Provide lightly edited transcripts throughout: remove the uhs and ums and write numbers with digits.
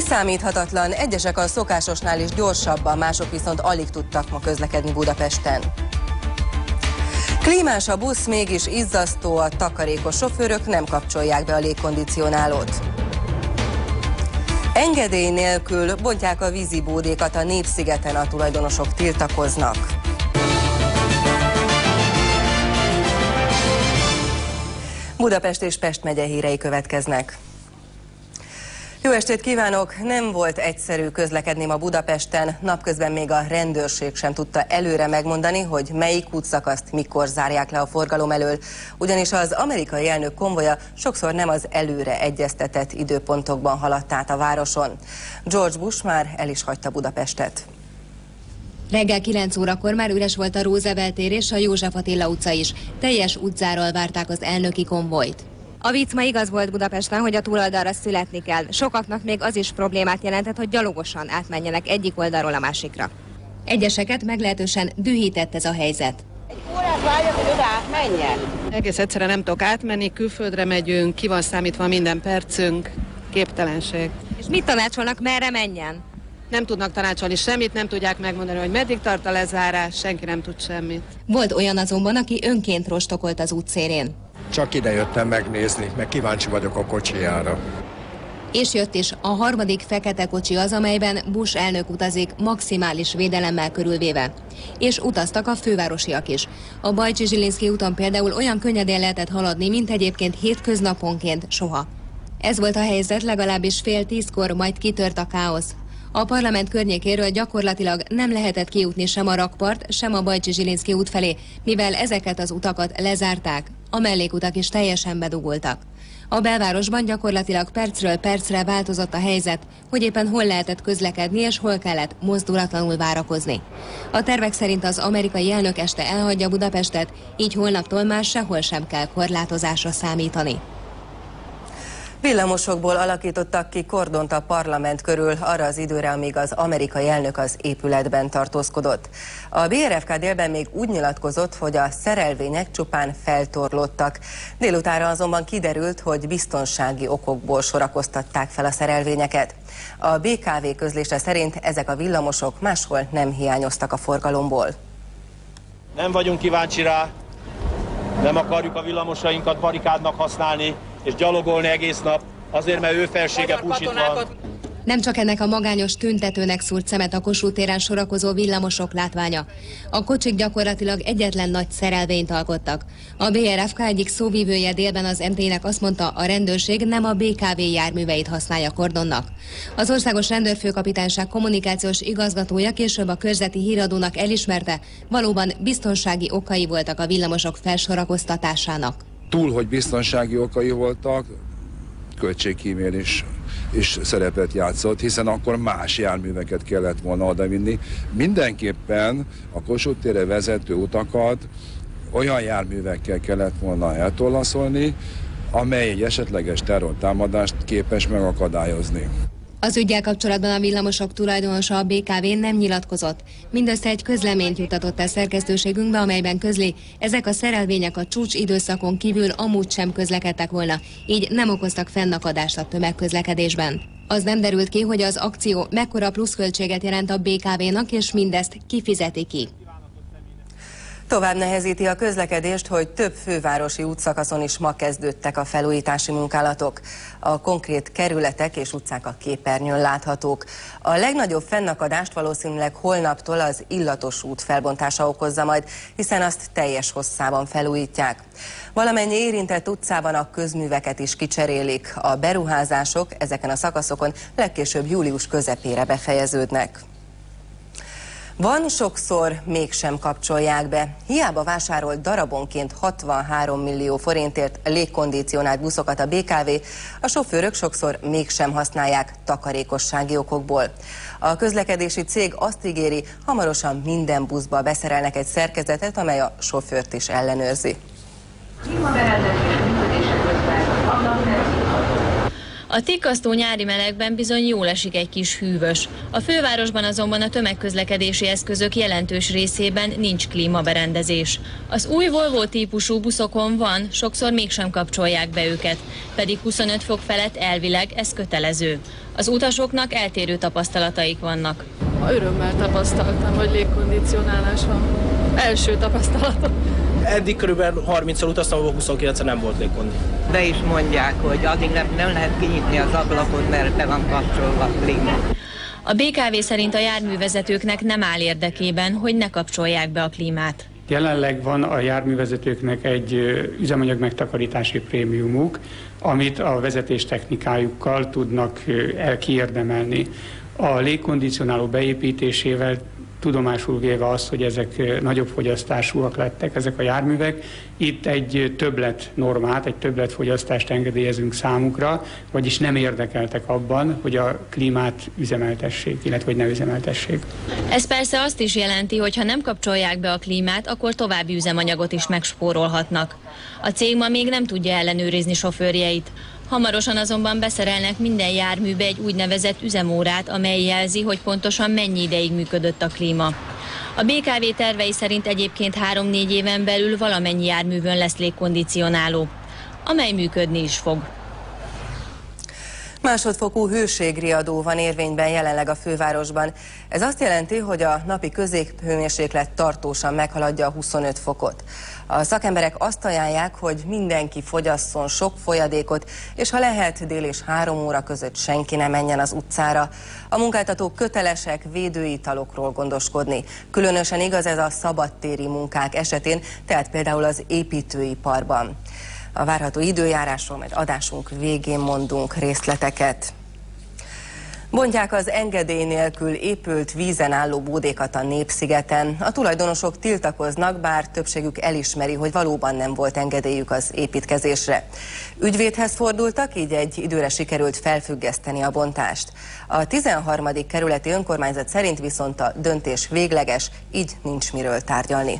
Kiszámíthatatlan, egyesek a szokásosnál is gyorsabban, mások viszont alig tudtak ma közlekedni Budapesten. Klímás a busz, mégis izzasztó, a takarékos sofőrök nem kapcsolják be a légkondicionálót. Engedély nélkül bontják a vízibódékat a Népszigeten, a tulajdonosok tiltakoznak. Budapest és Pest megye hírei következnek. Jó estét kívánok! Nem volt egyszerű közlekedni ma Budapesten, napközben még a rendőrség sem tudta előre megmondani, hogy melyik útszakaszt mikor zárják le a forgalom elől, ugyanis az amerikai elnök konvoja sokszor nem az előre egyeztetett időpontokban haladt át a városon. George Bush már el is hagyta Budapestet. Reggel 9 órakor már üres volt a Roosevelt tér és a József Attila utca is. Teljes utcáról várták az elnöki konvojt. A vicc ma igaz volt Budapesten, hogy a túloldalra születni kell. Sokaknak még az is problémát jelentett, hogy gyalogosan átmenjenek egyik oldalról a másikra. Egyeseket meglehetősen dühített ez a helyzet. Egy órát várjak, hogy oda átmenjen. Egész egyszerűen nem tudok átmenni, külföldre megyünk, ki van számítva minden percünk, képtelenség. És mit tanácsolnak, merre menjen? Nem tudnak tanácsolni semmit, nem tudják megmondani, hogy meddig tart a lezárás, senki nem tud semmit. Volt olyan azonban, aki önként rostokolt az útszélén. Csak ide jöttem megnézni, meg kíváncsi vagyok a kocsijára. És jött is a harmadik fekete kocsi az, amelyben Bush elnök utazik, maximális védelemmel körülvéve. És utaztak a fővárosiak is. A Bajcsy-Zsilinszky úton például olyan könnyedén lehetett haladni, mint egyébként hétköznaponként soha. Ez volt a helyzet legalábbis 9:30-kor, majd kitört a káosz. A parlament környékéről gyakorlatilag nem lehetett kijutni sem a rakpart, sem a Bajcsy-Zsilinszky út felé, mivel ezeket az utakat lezárták, a mellékutak is teljesen bedugultak. A belvárosban gyakorlatilag percről percre változott a helyzet, hogy éppen hol lehetett közlekedni és hol kellett mozdulatlanul várakozni. A tervek szerint az amerikai elnök este elhagyja Budapestet, így holnaptól már sehol sem kell korlátozásra számítani. Villamosokból alakítottak ki kordont a parlament körül arra az időre, amíg az amerikai elnök az épületben tartózkodott. A BRFK délben még úgy nyilatkozott, hogy a szerelvények csupán feltorlódtak. Délutánra azonban kiderült, hogy biztonsági okokból sorakoztatták fel a szerelvényeket. A BKV közlése szerint ezek a villamosok máshol nem hiányoztak a forgalomból. Nem vagyunk kíváncsi rá, nem akarjuk a villamosainkat barikádnak használni, és gyalogolni egész nap, azért, mert ő felsége Bush itt van. Nem csak ennek a magányos tüntetőnek szúrt szemet a Kossuth téren sorakozó villamosok látványa. A kocsik gyakorlatilag egyetlen nagy szerelvényt alkottak. A BRFK egyik szóvívője délben az MT-nek azt mondta, a rendőrség nem a BKV járműveit használja kordonnak. Az Országos Rendőrfőkapitányság kommunikációs igazgatója később a Körzeti Híradónak elismerte, valóban biztonsági okai voltak a villamosok felsorakoztatásának. Túl, hogy biztonsági okai voltak, költségkímélés is szerepet játszott, hiszen akkor más járműveket kellett volna odavinni. Mindenképpen a Kossuth térre vezető utakat olyan járművekkel kellett volna eltollaszolni, amely egy esetleges terrortámadást képes megakadályozni. Az üggyel kapcsolatban a villamosok tulajdonosa, a BKV nem nyilatkozott. Mindössze egy közleményt juttatott el szerkesztőségünkbe, amelyben közli, ezek a szerelvények a csúcs időszakon kívül amúgy sem közlekedtek volna, így nem okoztak fennakadást a tömegközlekedésben. Az nem derült ki, hogy az akció mekkora pluszköltséget jelent a BKV-nak, és mindezt kifizeti ki. Tovább nehezíti a közlekedést, hogy több fővárosi útszakaszon is ma kezdődtek a felújítási munkálatok. A konkrét kerületek és utcák a képernyőn láthatók. A legnagyobb fennakadást valószínűleg holnaptól az Illatos út felbontása okozza majd, hiszen azt teljes hosszában felújítják. Valamennyi érintett utcában a közműveket is kicserélik. A beruházások ezeken a szakaszokon legkésőbb július közepére befejeződnek. Van sokszor, mégsem kapcsolják be. Hiába vásárolt darabonként 63 millió forintért légkondicionált buszokat a BKV, a sofőrök sokszor mégsem használják takarékossági okokból. A közlekedési cég azt ígéri, hamarosan minden buszba beszerelnek egy szerkezetet, amely a sofőrt is ellenőrzi. A A tikkasztó nyári melegben bizony jól esik egy kis hűvös. A fővárosban azonban a tömegközlekedési eszközök jelentős részében nincs klímaberendezés. Az új Volvo típusú buszokon van, sokszor mégsem kapcsolják be őket, pedig 25 fok felett elvileg ez kötelező. Az utasoknak eltérő tapasztalataik vannak. Örömmel tapasztaltam, hogy légkondicionálás van. Első tapasztalatom. Eddig körülbelül 30-szor utaztam, ahol 29-en nem volt légkondi. De is mondják, hogy addig nem lehet kinyitni az ablakot, mert be van kapcsolva a klíma. A BKV szerint a járművezetőknek nem áll érdekében, hogy ne kapcsolják be a klímát. Jelenleg van a járművezetőknek egy üzemanyag megtakarítási prémiumuk, amit a vezetés technikájukkal tudnak kiérdemelni. A légkondicionáló beépítésével tudomásul véve azt, hogy ezek nagyobb fogyasztásúak lettek, ezek a járművek, itt egy többlet normát, egy többlet fogyasztást engedélyezünk számukra, vagyis nem érdekeltek abban, hogy a klímát üzemeltessék, illetve hogy ne üzemeltessék. Ez persze azt is jelenti, hogy ha nem kapcsolják be a klímát, akkor további üzemanyagot is megspórolhatnak. A cég ma még nem tudja ellenőrizni sofőrjeit. Hamarosan azonban beszerelnek minden járműbe egy úgynevezett üzemórát, amely jelzi, hogy pontosan mennyi ideig működött a klíma. A BKV tervei szerint egyébként 3-4 éven belül valamennyi járművön lesz légkondicionáló, amely működni is fog. Másodfokú hőségriadó van érvényben jelenleg a fővárosban. Ez azt jelenti, hogy a napi középhőmérséklet tartósan meghaladja a 25 fokot. A szakemberek azt ajánlják, hogy mindenki fogyasszon sok folyadékot, és ha lehet, dél és 3 óra között senki ne menjen az utcára. A munkáltatók kötelesek védőitalokról gondoskodni. Különösen igaz ez a szabadtéri munkák esetén, tehát például az építőiparban. A várható időjárásról majd adásunk végén mondunk részleteket. Bontják az engedély nélkül épült vízen álló bódékat a Népszigeten. A tulajdonosok tiltakoznak, bár többségük elismeri, hogy valóban nem volt engedélyük az építkezésre. Ügyvédhez fordultak, így egy időre sikerült felfüggeszteni a bontást. A 13. kerületi önkormányzat szerint viszont a döntés végleges, így nincs miről tárgyalni.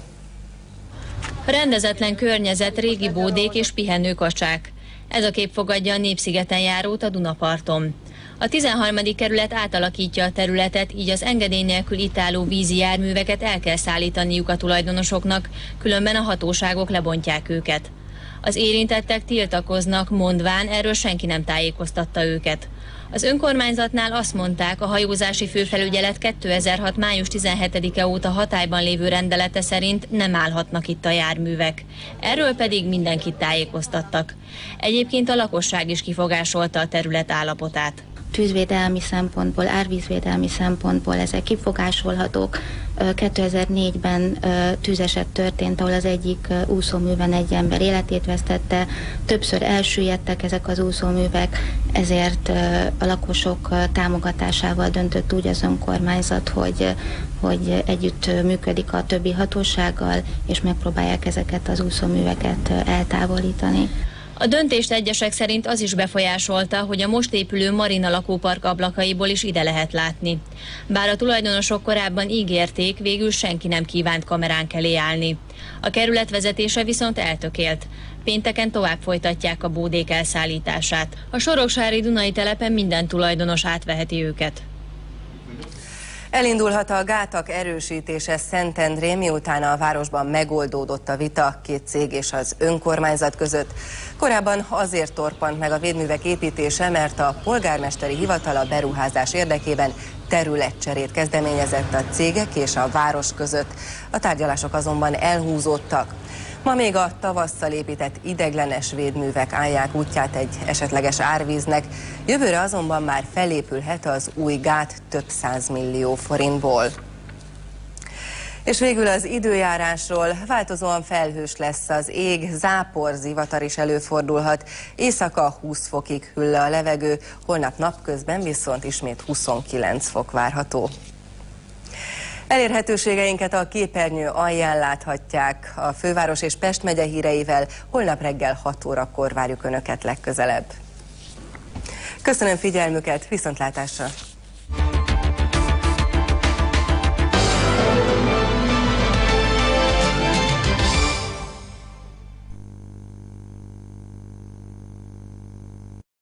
A rendezetlen környezet, régi bódék és pihenőkacsák. Ez a kép fogadja a Népszigeten járót a Dunaparton. A 13. kerület átalakítja a területet, így az engedély nélkül itt álló vízi járműveket el kell szállítaniuk a tulajdonosoknak, különben a hatóságok lebontják őket. Az érintettek tiltakoznak, mondván erről senki nem tájékoztatta őket. Az önkormányzatnál azt mondták, a hajózási főfelügyelet 2006. május 17-e óta hatályban lévő rendelete szerint nem állhatnak itt a járművek. Erről pedig mindenkit tájékoztattak. Egyébként a lakosság is kifogásolta a terület állapotát. Tűzvédelmi szempontból, árvízvédelmi szempontból ezek kifogásolhatók. 2004-ben tűzeset történt, ahol az egyik úszóműben egy ember életét vesztette, többször elsüllyedtek ezek az úszóművek, ezért a lakosok támogatásával döntött úgy az önkormányzat, hogy együtt működik a többi hatósággal, és megpróbálják ezeket az úszóműveket eltávolítani. A döntést egyesek szerint az is befolyásolta, hogy a most épülő Marina lakópark ablakaiból is ide lehet látni. Bár a tulajdonosok korábban ígérték, végül senki nem kívánt kameránk elé állni. A kerület vezetése viszont eltökélt. Pénteken tovább folytatják a bódék elszállítását. A soroksári Dunai telepen minden tulajdonos átveheti őket. Elindulhat a gátak erősítése Szentendrén, miután a városban megoldódott a vita két cég és az önkormányzat között. Korábban azért torpant meg a védművek építése, mert a polgármesteri hivatal a beruházás érdekében területcserét kezdeményezett a cégek és a város között. A tárgyalások azonban elhúzódtak. Ma még a tavasszal épített ideiglenes védművek állják útját egy esetleges árvíznek, jövőre azonban már felépülhet az új gát több 100 millió forintból. És végül az időjárásról. Változóan felhős lesz az ég, zápor, zivatar is előfordulhat. Éjszaka 20 fokig hűl le a levegő, holnap napközben viszont ismét 29 fok várható. Elérhetőségeinket a képernyő alján láthatják. A főváros és Pest megye híreivel holnap reggel 6 órakor várjuk Önöket legközelebb. Köszönöm figyelmüket, viszontlátásra!